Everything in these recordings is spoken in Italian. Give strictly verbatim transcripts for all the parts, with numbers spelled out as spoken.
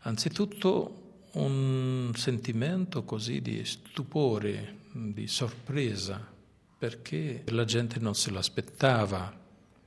Anzitutto un sentimento così di stupore, di sorpresa, perché la gente non se l'aspettava,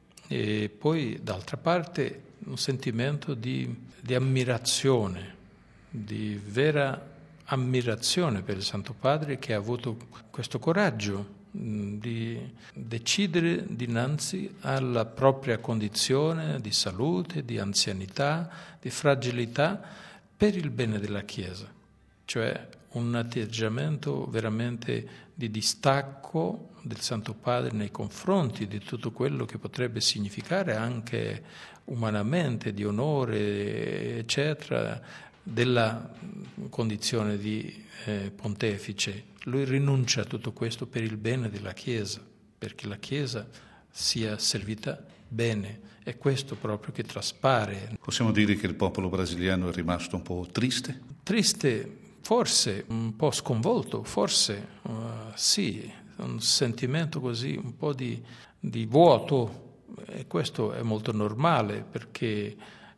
e poi d'altra parte un sentimento di, di ammirazione, di vera ammirazione per il Santo Padre, che ha avuto questo coraggio di decidere dinanzi alla propria condizione di salute, di anzianità, di fragilità, per il bene della Chiesa, cioè un atteggiamento veramente di distacco del Santo Padre nei confronti di tutto quello che potrebbe significare anche umanamente, di onore, eccetera, della condizione di eh, pontefice. Lui rinuncia a tutto questo per il bene della Chiesa, perché la Chiesa sia servita bene. È questo proprio che traspare. Possiamo dire che il popolo brasiliano è rimasto un po' triste? Triste, forse, un po' sconvolto, forse, uh, sì, un sentimento così, un po' di, di vuoto, e questo è molto normale, perché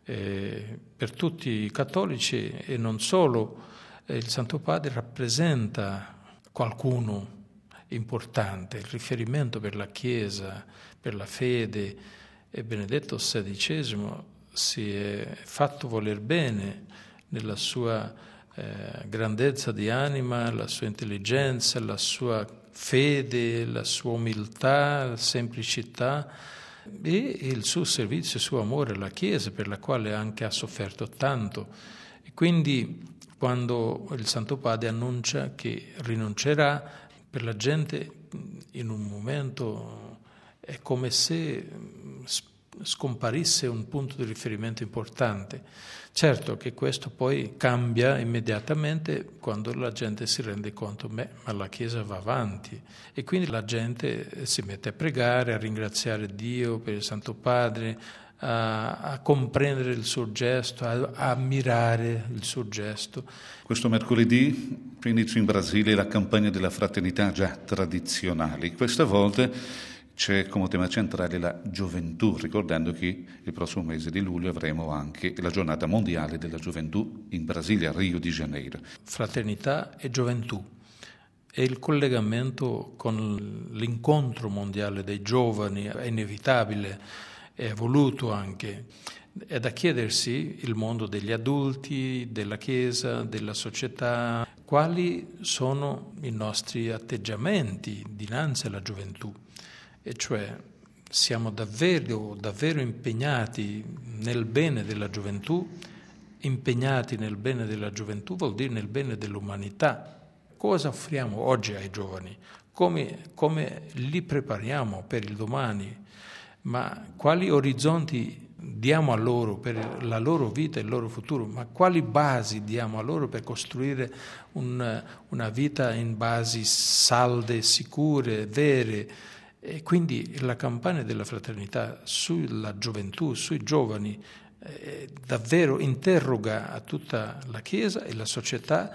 eh, per tutti i cattolici e non solo, eh, il Santo Padre rappresenta qualcuno importante, il riferimento per la Chiesa, per la fede. E Benedetto sedicesimo si è fatto voler bene nella sua eh, grandezza di anima, la sua intelligenza, la sua fede, la sua umiltà, la semplicità e il suo servizio, il suo amore alla Chiesa, per la quale anche ha sofferto tanto. E quindi quando il Santo Padre annuncia che rinuncerà, per la gente in un momento è come se scomparisse un punto di riferimento importante. Certo che questo poi cambia immediatamente quando la gente si rende conto che la Chiesa va avanti, e quindi la gente si mette a pregare, a ringraziare Dio per il Santo Padre, a, a comprendere il suo gesto, a, a ammirare il suo gesto. Questo mercoledì inizia in Brasile la campagna della fraternità già tradizionale. Questa volta c'è come tema centrale la gioventù, ricordando che il prossimo mese di luglio avremo anche la giornata mondiale della gioventù in Brasile, a Rio di Janeiro. Fraternità e gioventù. E il collegamento con l'incontro mondiale dei giovani è inevitabile, è voluto anche. È da chiedersi il mondo degli adulti, della Chiesa, della società, quali sono i nostri atteggiamenti dinanzi alla gioventù. E cioè siamo davvero, davvero impegnati nel bene della gioventù. Impegnati nel bene della gioventù vuol dire nel bene dell'umanità. Cosa offriamo oggi ai giovani? Come, come li prepariamo per il domani? Ma quali orizzonti diamo a loro per la loro vita e il loro futuro? Ma quali basi diamo a loro per costruire un, una vita in basi salde, sicure, vere? E quindi la campagna della fraternità sulla gioventù, sui giovani, eh, davvero interroga a tutta la Chiesa e la società